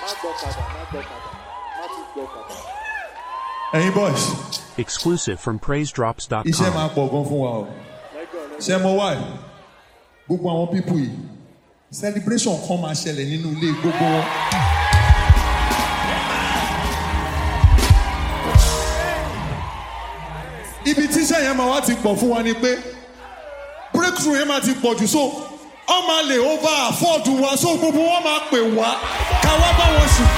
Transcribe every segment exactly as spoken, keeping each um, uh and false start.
Hey boys. Exclusive from praise drops dot com. Iṣẹ́ máa pọ̀ gan fún wa o. Ṣé mo wá ẹ̀? Gbogbo àwọn pípù yìí. Celebration kan máa ṣẹlẹ̀ nínú ilé gbogbo wọn. Ibi tíṣẹ́ yẹn máa wá ti pọ̀ fún wa ni pé breakthrough yẹn máa ti pọ̀ jù so wọ́n máa lè over afford wa so gbogbo wọn máa pè wá ká wá bá wọn sùn.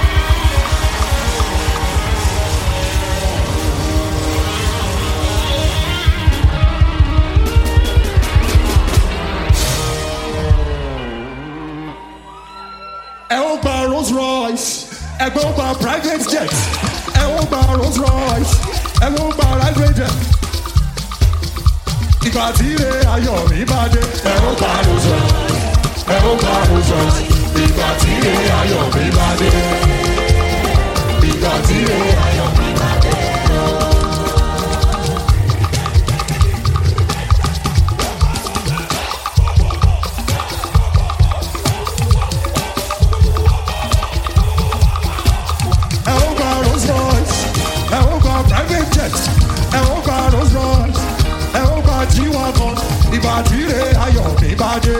Ẹ ó gba Rolls Royce, ẹgbẹ́ ó gba private jet, ẹ ó gba Rolls Royce, ẹ ó gba private jet. Ìgbà tí ilé ayọ̀ mi bá dé, ẹ ó gba Rolls Royce, ẹ ó gba Rolls Royce. Ìgbà tí ilé ayọ̀ mi bá dé, ìgbà tí ilé ayọ̀ mi bá dé. Ìgbà tí ilé ayọ̀ mi bá dé.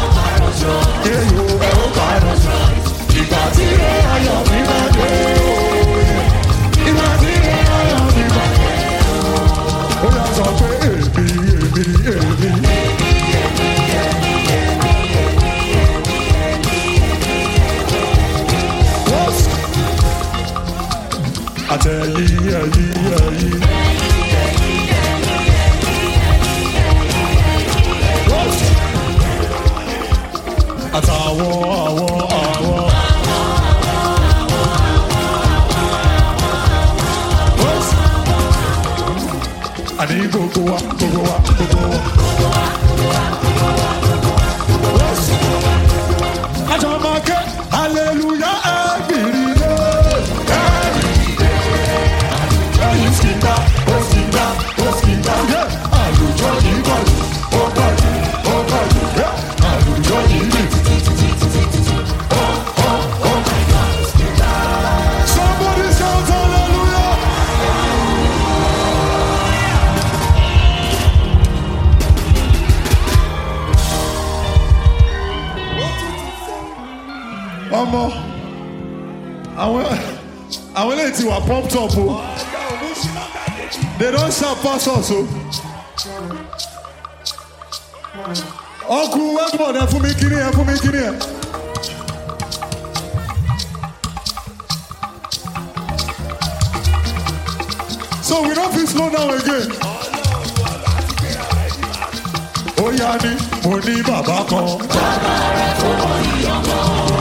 Ìgbà tí ilé ayọ̀ mi bá dé. Ìgbà tí ilé ayọ̀ mi bá dé. Ó yà sọ pé èmi èmi èmi. Àtẹ̀yìn ẹ̀yìn ẹ̀yìn. Àtàwọn àwọn àwọn. Àní gbogbo wa gbogbo wa gbogbo wa. Àjọ máa ké hallelujah ẹ̀gbìrì lé. Ẹ̀yìn síta ó síta ó síta. Àlùjọ yìí kọ̀lù ó kọ̀lù ó kọ̀lù. Àlùjọ yìí lè. Ọmọ àwọn àwọn eléyìí ti wà pumped up o they don shout pass us o ọkùnrin wẹ́pọ̀ ẹ fún mi kíní ẹ fún mi kíní ẹ. So we don't fit slow down again. Ó yá ni mo ní bàbá kan. Bàbá rẹ̀ tó wọ ìyọ̀mọ́.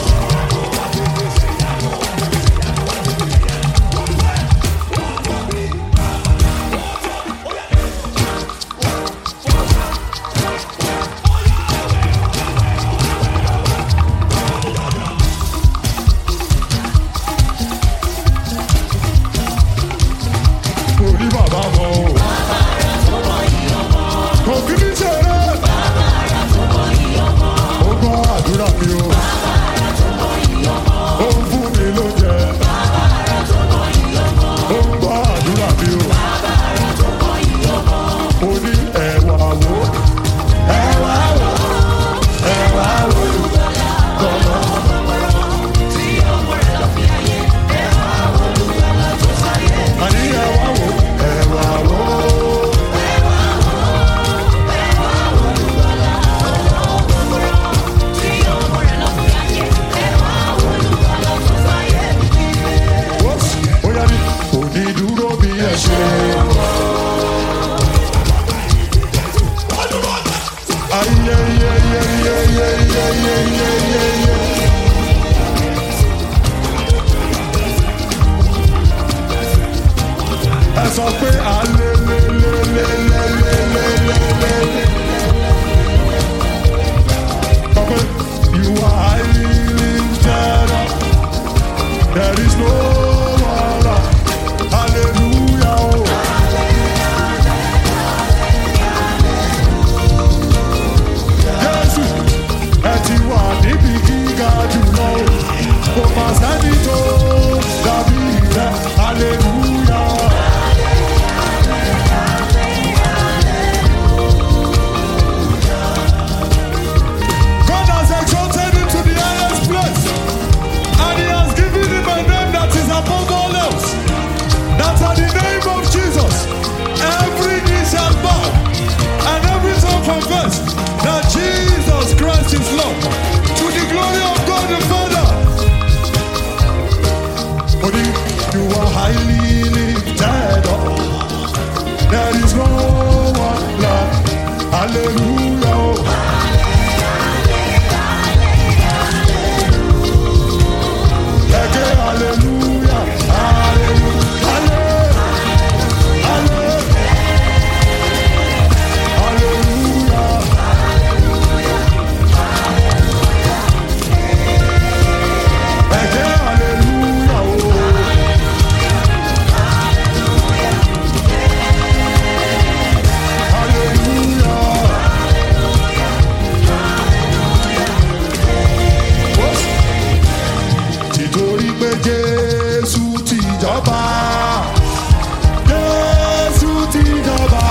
Sọ pé alelelelelelelelele. Sọ pé you are highly lifted up. There is no other. Hallelujah. Jésù ẹ ti wà níbi gíga jùlọ. kò má sẹ́ni tó dàbí rẹ̀ hallelujah. God has exalted him to the highest place, and he has given him a name that is above all else, that at the name of Jesus every knee shall bow and every tongue confess that Jesus Christ is Lord, to the glory of God the Father. For you, you are highly lifted up, there is no one like hallelujah. Again, hallelujah, hallelujah, hallelujah, hallelujah, again, hallelujah, oh. Hallelujah. What? Títorí pé Jésù ti jọba, Jésù ti jọba,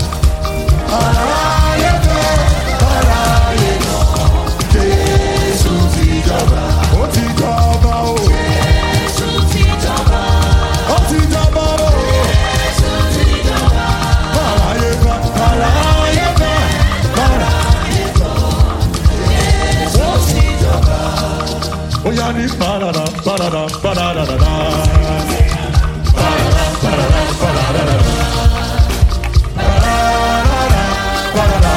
aráyé fẹ́, aráyé mọ̀, Jésù ti jọba, ó ti jọba o, Jésù ti jọba, ó ti jọba o, Jésù ti jọba, aráyé fẹ́, aráyé fẹ́, aráyé mọ̀, Jésù ti jọba. Ó yá ní parada, parada, parada, parada, parada, parada, parada, parada,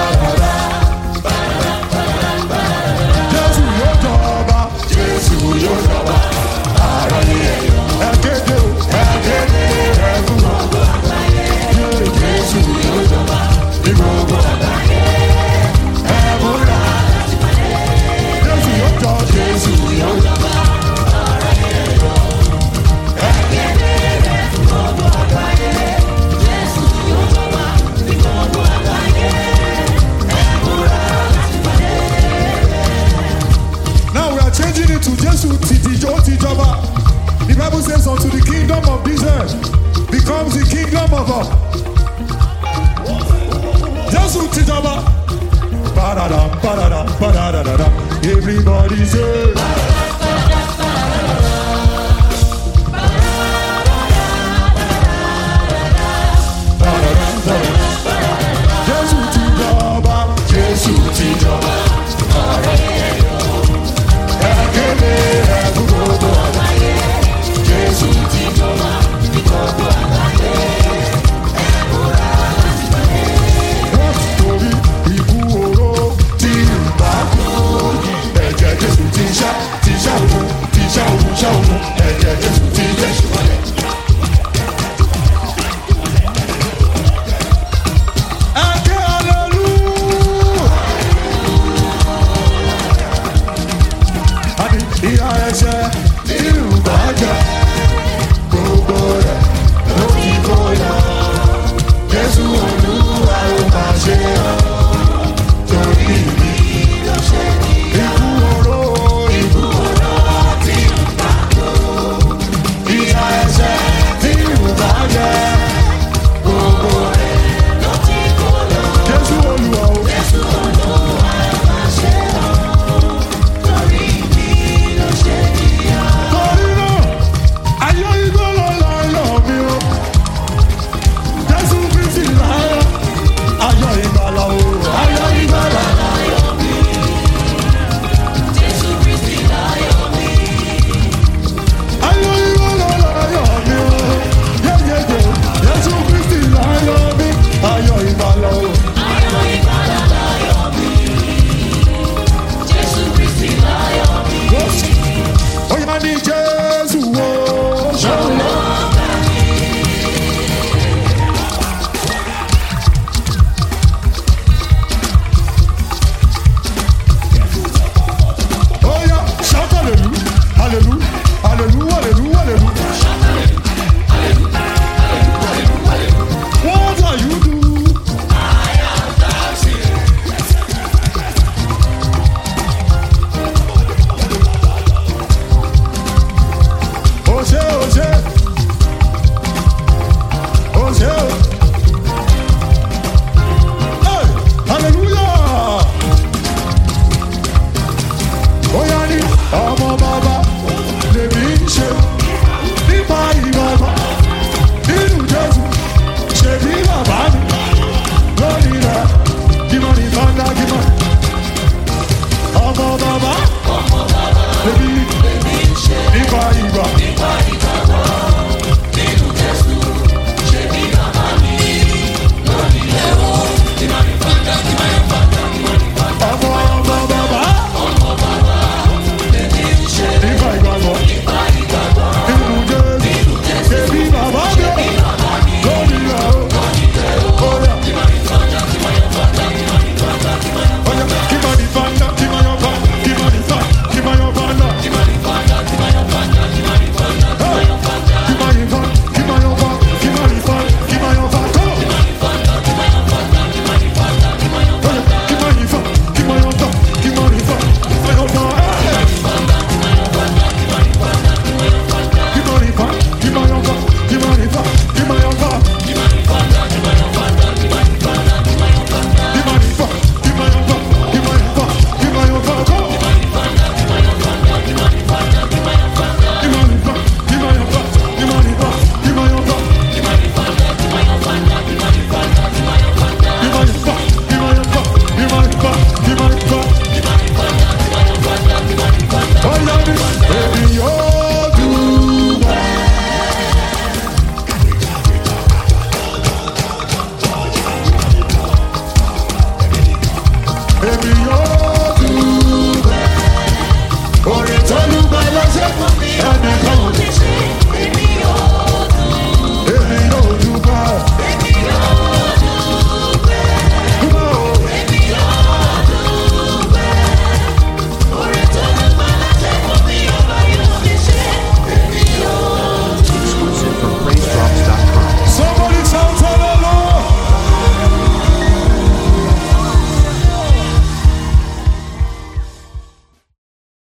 Jésù yóò jọba, Jésù yóò jọba, aráyé ẹ kéde o, ẹ kéde ẹ fún gbogbo àgbáyé, Jésù yóò jọba ní gbogbo àgbáyé, ẹ múra láti pàdé, Jésù yóò jọ, Jésù yóò jọba, aráyé ẹ kéde ẹ fún gbogbo àgbáyé, Jésù yóò jọba ní gbogbo àgbáyé, ẹ múra láti pàdé. Now we are changing it to Jesu Titijo Tijọba. The Bible says unto the kingdom of this earth becomes the kingdom of God. Jesu Tijọba. Ba-da-da, ba-da-da, ba-da-da-da-da. Everybody say. Jesu Tijọba, Jesu Tijọba. Ekele ẹ̀bùn gbogbo àgbáyé, Jésù ti jọba ní gbogbo àgbáyé, ẹ̀bùrà láti pàdé. Wọ́n ti torí ikú oró tí ìgbà kú, ẹ̀jẹ̀ Jésù ti ṣá, ti ṣá òun, ti ṣá òun, ṣá òun, ẹ̀jẹ̀ Jésù ti Jésù wọlé. Ẹ̀kẹ́ hallelujah. Àní ìhà ẹ̀ṣẹ̀ nínú bàjẹ́, gbogbo rẹ̀ ló ti kó lọ. Jésù Olúwa ó máa ṣe ọ́, torí mi ló ṣe ní ikú oró, ikú oró tí ń bá kó. Ìhà ẹ̀ṣẹ̀ nínú bàjẹ́, gbogbo rẹ̀ ló ti kó lọ. Jésù Olúwa ó, Jésù Olúwa ó máa ṣe ọ́, torí mi ló ṣe ní ọ́. ọmọ bàbá lèmi ń ṣe nípa ìbàbà nínú Jésù ṣe bí bàbá mi lórí rẹ̀ gímọ̀ ní kọ́ńdà gímọ̀ ọmọ bàbá lèmi.